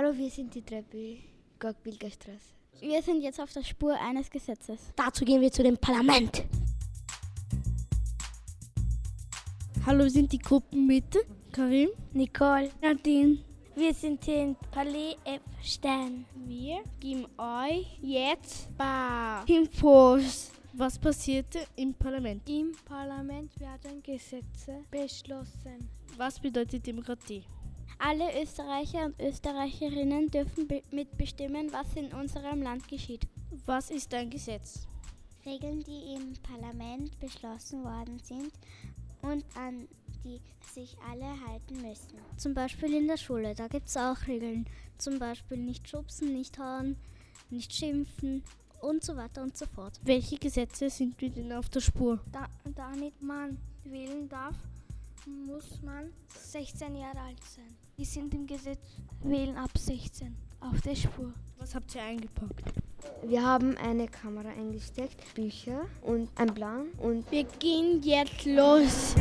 Hallo, wir sind die Treppe, Gagbilgerstraße. Wir sind jetzt auf der Spur eines Gesetzes. Dazu gehen wir zu dem Parlament. Hallo, wir sind die Gruppenmitte. Karim, Nicole, Nadine. wir sind hier in Palais F. Stern. Wir geben euch jetzt ein paar Infos. was passierte im Parlament? Im Parlament werden Gesetze beschlossen. Was bedeutet Demokratie? Alle Österreicher und Österreicherinnen dürfen mitbestimmen, was in unserem Land geschieht. Was ist ein Gesetz? Regeln, die im Parlament beschlossen worden sind und an die sich alle halten müssen. Zum Beispiel in der Schule, da gibt es auch Regeln. Zum Beispiel nicht schubsen, nicht hauen, nicht schimpfen und so weiter und so fort. Welche Gesetze sind wir denn auf der Spur? Damit man wählen darf, muss man 16 Jahre alt sein. Die sind im Gesetz wählen ab 16 auf der Spur. Was habt ihr eingepackt? Wir haben eine Kamera eingesteckt, Bücher und einen Plan und Wir gehen jetzt los.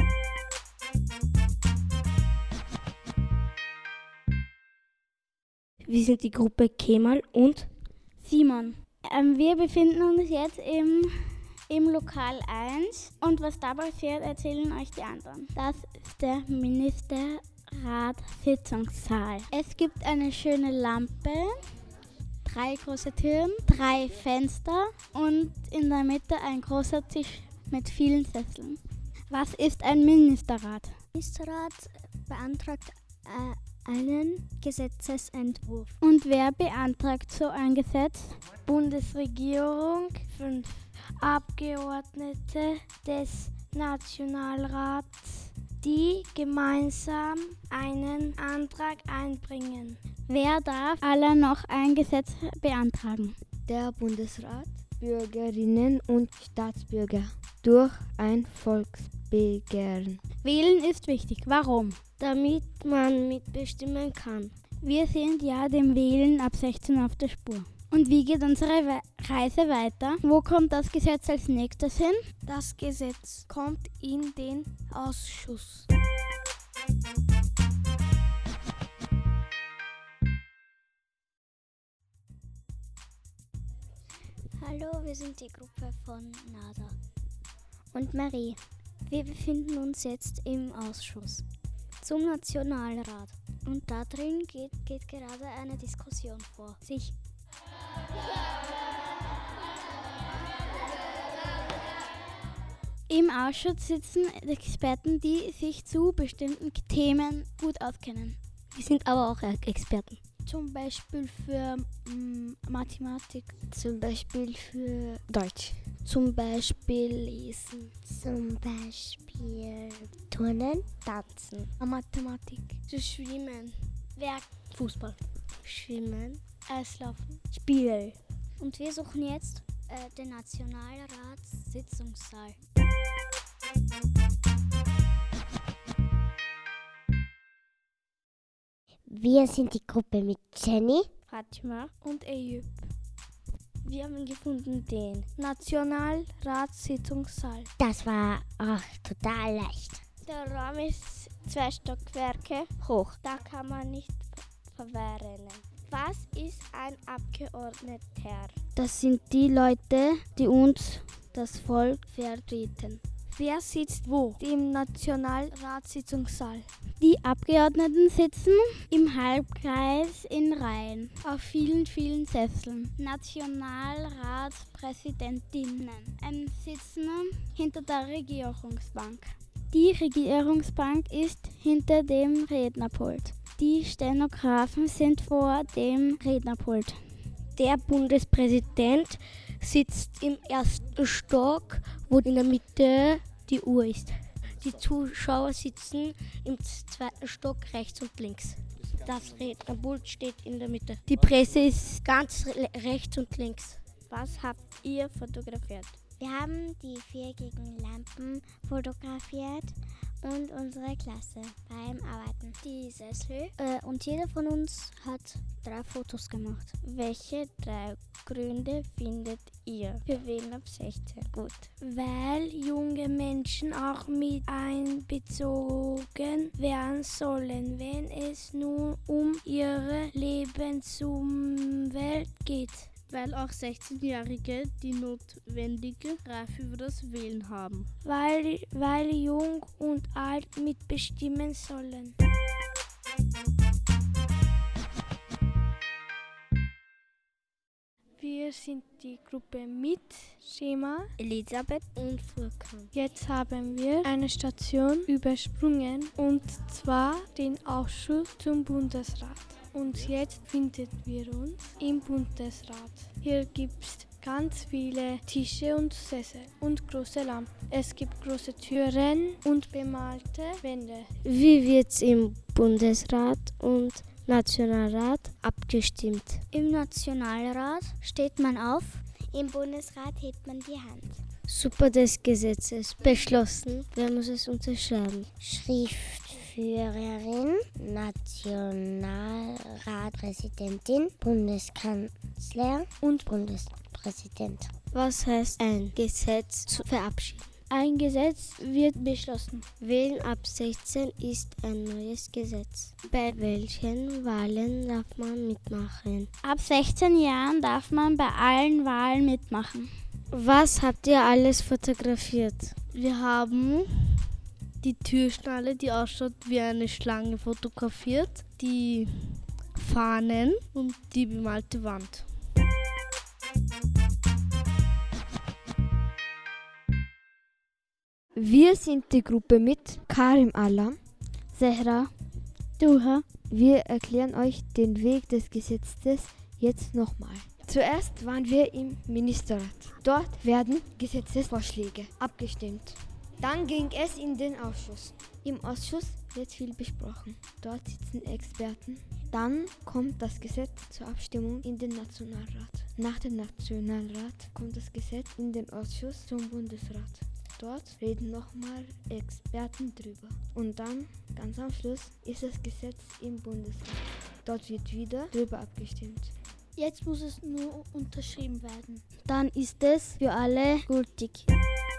Wir sind die Gruppe Kemal und Simon. Wir befinden uns jetzt im Lokal 1 und was da passiert, erzählen euch die anderen. Das ist der Ministerrat-Sitzungssaal. Es gibt eine schöne Lampe, 3 große Türen, 3 Fenster und in der Mitte ein großer Tisch mit vielen Sesseln. Was ist ein Ministerrat? der Ministerrat beantragt einen Gesetzesentwurf. Und wer beantragt so ein Gesetz? Bundesregierung, 5 Abgeordnete des Nationalrats, die gemeinsam einen Antrag einbringen. Wer darf alle noch ein Gesetz beantragen? der Bundesrat, Bürgerinnen und Staatsbürger durch ein Volksbegehren. Wählen ist wichtig. Warum? Damit man mitbestimmen kann. Wir sind ja dem Wählen ab 16 auf der Spur. Und wie geht unsere Reise weiter? Wo kommt das Gesetz als nächstes hin? Das Gesetz kommt in den Ausschuss. Hallo, wir sind die Gruppe von Nada und Marie. Wir befinden uns jetzt im Ausschuss zum Nationalrat. Und da drin geht gerade eine Diskussion vor sich. Im Ausschuss sitzen Experten, die sich zu bestimmten Themen gut auskennen. Wir sind aber auch Experten. Zum Beispiel für Mathematik. Zum Beispiel für Deutsch. Zum Beispiel Lesen. Zum Beispiel Turnen, Tanzen, Mathematik. Zu schwimmen. Werk, Fußball. Schwimmen, Eislaufen. Spiel. Und wir suchen jetzt den Nationalratssitzungssaal. Wir sind die Gruppe mit Jenny, Fatima und Eyüp. Wir haben gefunden den Nationalratssitzungssaal. das war auch total leicht. Der Raum ist 2 Stockwerke hoch. Da kann man nicht verwehren. Was ist ein Abgeordneter? Das sind die Leute, die uns, das Volk, vertreten. Wer sitzt wo? Im Nationalratssitzungssaal. Die Abgeordneten sitzen im Halbkreis in Reihen auf vielen, vielen Sesseln. Nationalratspräsidentinnen sitzen hinter der Regierungsbank. Die Regierungsbank ist hinter dem Rednerpult. Die Stenografen sind vor dem Rednerpult. Der Bundespräsident sitzt im 1. Stock, wo in der Mitte die Uhr ist. Die Zuschauer sitzen im 2. Stock rechts und links. Das Rednerpult steht in der Mitte. Die Presse ist ganz rechts und links. Was habt ihr fotografiert? Wir haben die viereckigen Lampen fotografiert und unsere Klasse beim Arbeiten. Die Sessel und jeder von uns hat 3 Fotos gemacht. Welche 3 Gründe findet ihr für Wählen ab 16 gut? Weil junge Menschen auch mit einbezogen werden sollen, wenn es nun um ihre Lebensumwelt geht. Weil auch 16-Jährige die notwendige Reife für das Wählen haben. Weil jung und alt mitbestimmen sollen. Wir sind die Gruppe mit Schema, Elisabeth und Furkan. Jetzt haben wir eine Station übersprungen und zwar den Ausschuss zum Bundesrat. Und jetzt befinden wir uns im Bundesrat. Hier gibt es ganz viele Tische und Sessel und große Lampen. Es gibt große Türen und bemalte Wände. Wie wird's im Bundesrat und Nationalrat abgestimmt? Im Nationalrat steht man auf. Im Bundesrat hebt man die Hand. Super des Gesetzes beschlossen. Wer muss es unterschreiben? Schriftführerin, Nationalratpräsidentin, Bundeskanzler und Bundespräsident. Was heißt ein Gesetz zu verabschieden? Ein Gesetz wird beschlossen. Wählen ab 16 ist ein neues Gesetz. Bei welchen Wahlen darf man mitmachen? Ab 16 Jahren darf man bei allen Wahlen mitmachen. Was habt ihr alles fotografiert? Wir haben die Türschnalle, die ausschaut wie eine Schlange, fotografiert, die Fahnen und die bemalte Wand. Wir sind die Gruppe mit Karim Alam, Zehra, Duha. Wir erklären euch den Weg des Gesetzes jetzt nochmal. Zuerst waren wir im Ministerrat. Dort werden Gesetzesvorschläge abgestimmt. Dann ging es in den Ausschuss. Im Ausschuss wird viel besprochen. Dort sitzen Experten. Dann kommt das Gesetz zur Abstimmung in den Nationalrat. Nach dem Nationalrat kommt das Gesetz in den Ausschuss zum Bundesrat. Dort reden nochmal Experten drüber. Und dann, ganz am Schluss, ist das Gesetz im Bundesrat. Dort wird wieder drüber abgestimmt. Jetzt muss es nur unterschrieben werden. Dann ist es für alle gültig.